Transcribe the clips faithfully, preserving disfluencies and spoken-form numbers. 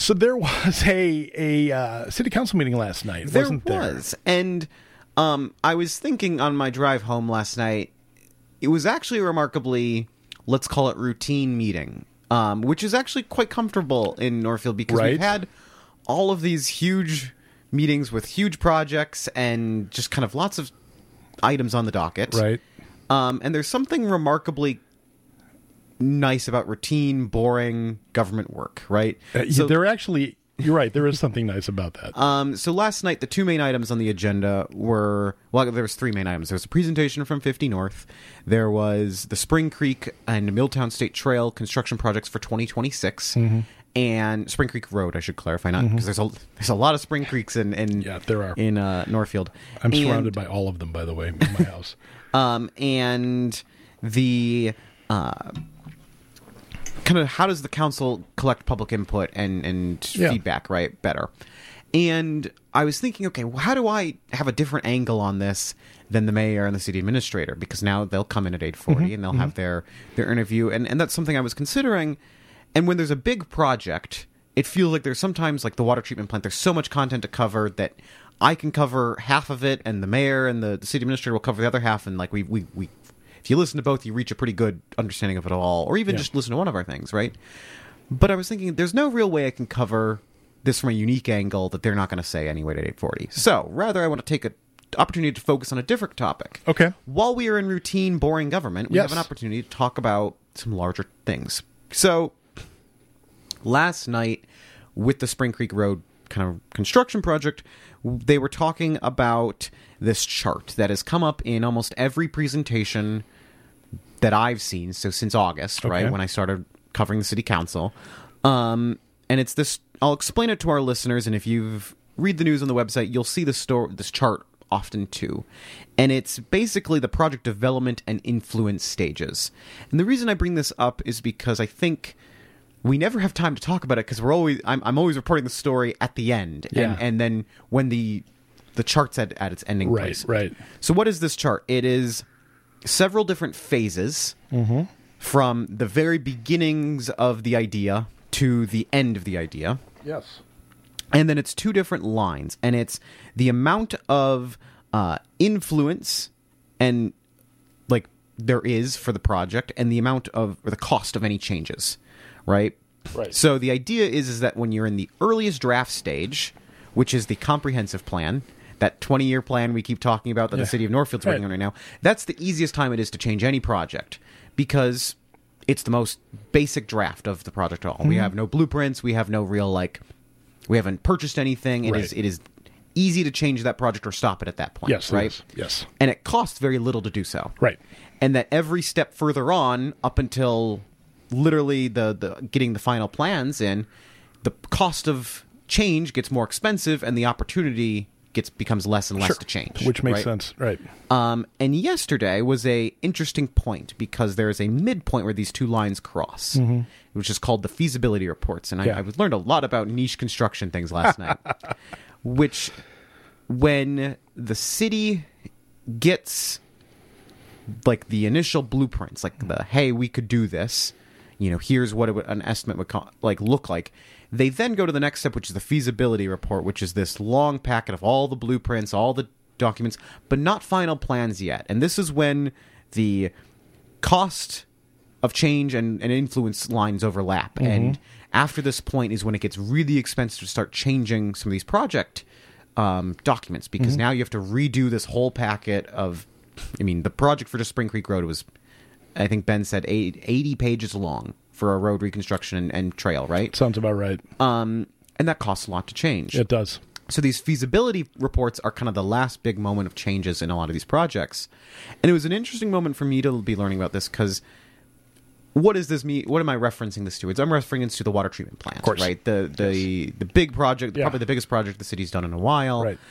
So there was a a uh, city council meeting last night, There wasn't there? was. And um, I was thinking on my drive home last night, it was actually a remarkably, let's call it routine meeting, um, which is actually quite comfortable in Northfield because Right. we've had all of these huge meetings with huge projects and just kind of lots of items on the docket. Right. Um, and there's something remarkably nice about routine, boring government work, right? Uh, So- there actually, you're right. There is something nice about that. Um, so last night, the two main items on the agenda were, well, there was three main items. There was a presentation from fifty North. There was the Spring Creek and Milltown State Trail construction projects for twenty twenty-six. Mm-hmm. And Spring Creek Road, I should clarify, not because there's a there's a lot of Spring Creeks in in Yeah, there are. in uh, Northfield. I'm And- surrounded by all of them, by the way, in my house. Um, and the uh, kind of how does the council collect public input and, and Yeah. feedback, right, better? And I was thinking, okay, well, how do I have a different angle on this than the mayor and the city administrator? Because now they'll come in at eight forty Mm-hmm. and they'll have their, their interview. And, and that's something I was considering. And when there's a big project, it feels like there's sometimes, like the water treatment plant, there's so much content to cover that I can cover half of it, and the mayor and the, the city administrator will cover the other half. And like we, we, we, if you listen to both, you reach a pretty good understanding of it all, or even Yeah. just listen to one of our things, right? But I was thinking, there's no real way I can cover this from a unique angle that they're not going to say anyway at eight forty. So rather, I want to take an opportunity to focus on a different topic. Okay. While we are in routine, boring government, we Yes. have an opportunity to talk about some larger things. So last night, with the Spring Creek Road kind of construction project, they were talking about this chart that has come up in almost every presentation that I've seen. So since August, Okay. right, when I started covering the city council. Um, and it's this, I'll explain it to our listeners. And if you've read the news on the website, you'll see this story, this chart often too. And it's basically the project development and influence stages. And the reason I bring this up is because I think we never have time to talk about it because we're always I'm, I'm always reporting the story at the end, Yeah. and, and then when the the chart's at, at its ending Right, place. right. So what is this chart? It is several different phases Mm-hmm. from the very beginnings of the idea to the end of the idea. Yes. And then it's two different lines, and it's the amount of uh, influence and like there is for the project, and the amount of or the cost of any changes, right? Right. So the idea is is that when you're in the earliest draft stage, which is the comprehensive plan, that twenty-year plan we keep talking about that Yeah. the city of Northfield's working Right. on right now, that's the easiest time it is to change any project because it's the most basic draft of the project at all. Mm-hmm. We have no blueprints, we have no real like we haven't purchased anything. It Right. is it is easy to change that project or stop it at that point. Yes. it right? is. Yes. And it costs very little to do so. Right. And that every step further on, up until literally the, the getting the final plans in, the cost of change gets more expensive, and the opportunity gets becomes less and less Sure. to change. Which makes right? sense. Right. Um, and yesterday was a interesting point because there is a midpoint where these two lines cross, which is called the feasibility reports. And I, Yeah. I learned a lot about niche construction things last night, which when the city gets like the initial blueprints, like the, hey, we could do this, you know, here's what it would, an estimate would co- like look like. They then go to the next step, which is the feasibility report, which is this long packet of all the blueprints, all the documents, but not final plans yet. And this is when the cost of change and, and influence lines overlap. And after this point is when it gets really expensive to start changing some of these project um, documents, because now you have to redo this whole packet of, I mean, the project for just Spring Creek Road was, I think Ben said, eight, eighty pages long for a road reconstruction and, and trail, right? Sounds about right. Um, and that costs a lot to change. It does. So these feasibility reports are kind of the last big moment of changes in a lot of these projects. And it was an interesting moment for me to be learning about this because what does this mean? What am I referencing this to? It's, I'm referring this to the water treatment plant, Of course. right? The the the big project, Yeah. probably the biggest project the city's done in a while. Right.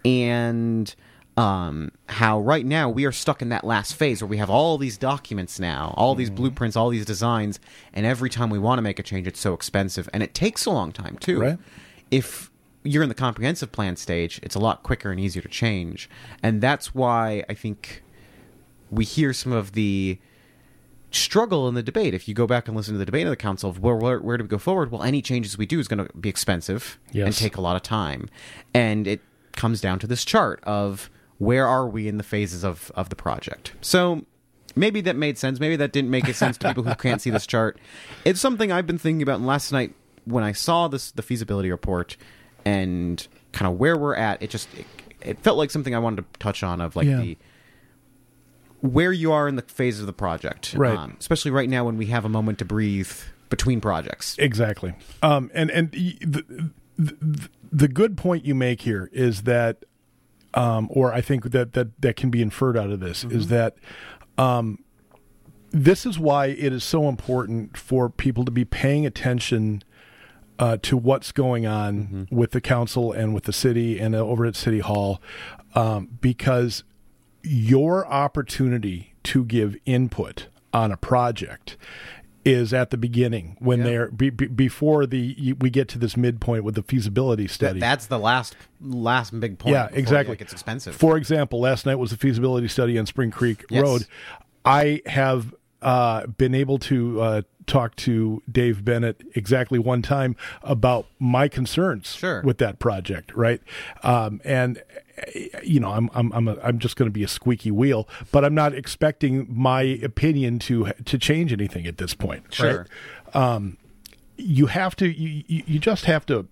And um, how right now we are stuck in that last phase where we have all these documents now, all these blueprints, all these designs, and every time we want to make a change, it's so expensive. And it takes a long time, too. Right. If you're in the comprehensive plan stage, it's a lot quicker and easier to change. And that's why I think we hear some of the struggle in the debate. If you go back and listen to the debate of the council of where, where, where do we go forward, well, any changes we do is going to be expensive Yes. and take a lot of time. And it comes down to this chart of where are we in the phases of, of the project. So maybe that made sense. Maybe that didn't make sense to people who can't see this chart. It's something I've been thinking about. And last night when I saw this, the feasibility report and kind of where we're at, it just it, it felt like something I wanted to touch on of like Yeah. the where you are in the phase of the project, Right. um, especially right now when we have a moment to breathe between projects. Exactly. Um, and and y- the, the the good point you make here is that, um, or I think that that that can be inferred out of this is that, um, this is why it is so important for people to be paying attention uh, to what's going on with the council and with the city and over at City Hall, um, because your opportunity to give input on a project is at the beginning when Yeah. they're be, be, before the you, we get to this midpoint with the feasibility study. That, that's the last last big point. Yeah, before, exactly. Like, it's expensive. For example, last night was the feasibility study on Spring Creek Yes. Road. I have uh, been able to uh, talk to Dave Bennett exactly one time about my concerns Sure. with that project, right? Um, and you know, I'm I'm I'm a, I'm just going to be a squeaky wheel, but I'm not expecting my opinion to to change anything at this point. Sure. Right? Um, you have to. You, you you just have to.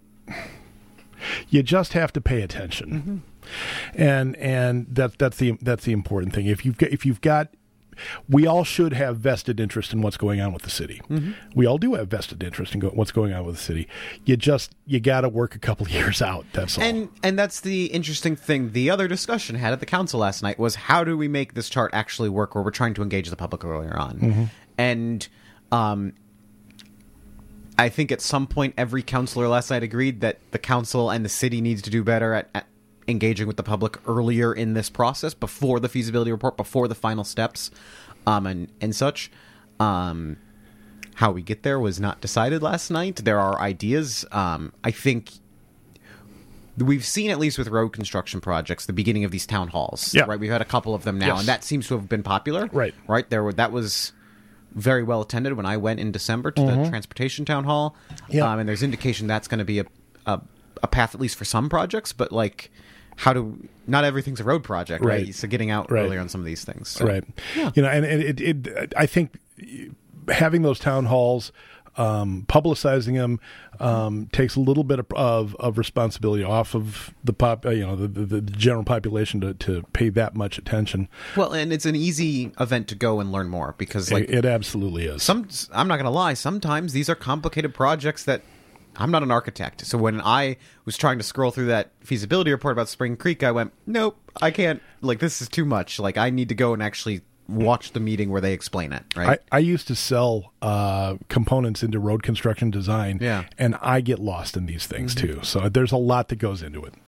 You just have to pay attention, Mm-hmm. and and that that's the that's the important thing. If you've got, if you've got, we all should have vested interest in what's going on with the city. Mm-hmm. We all do have vested interest in go, what's going on with the city. You just you got to work a couple of years out. That's all. And and that's the interesting thing. The other discussion had at the council last night was how do we make this chart actually work where we're trying to engage the public earlier on. Mm-hmm. And um, I think at some point every councilor last night agreed that the council and the city needs to do better at, at engaging with the public earlier in this process, before the feasibility report, before the final steps, um, and, and such. Um, how we get there was not decided last night. There are ideas. Um, I think we've seen, at least with road construction projects, the beginning of these town halls. Yeah. Right. We've had a couple of them now, Yes. and that seems to have been popular. Right. Right. There were that was very well attended when I went in December to the transportation town hall. Yeah. Um, and there's indication that's going to be a, a a path, at least for some projects. But like, how do not everything's a road project, right? Right. So getting out Right. earlier on some of these things. So. Right. You know, and, and it, it, I think having those town halls, um, publicizing them, um, takes a little bit of, of, of responsibility off of the pop, uh, you know, the, the, the general population to, to pay that much attention. Well, and it's an easy event to go and learn more because, like, it, it absolutely is. some I'm not going to lie, sometimes these are complicated projects that I'm not an architect. So when I was trying to scroll through that feasibility report about Spring Creek, I went, nope, I can't. Like, this is too much. Like, I need to go and actually watch the meeting where they explain it, right? I, I used to sell uh, components into road construction design, Yeah. and I get lost in these things too. So there's a lot that goes into it.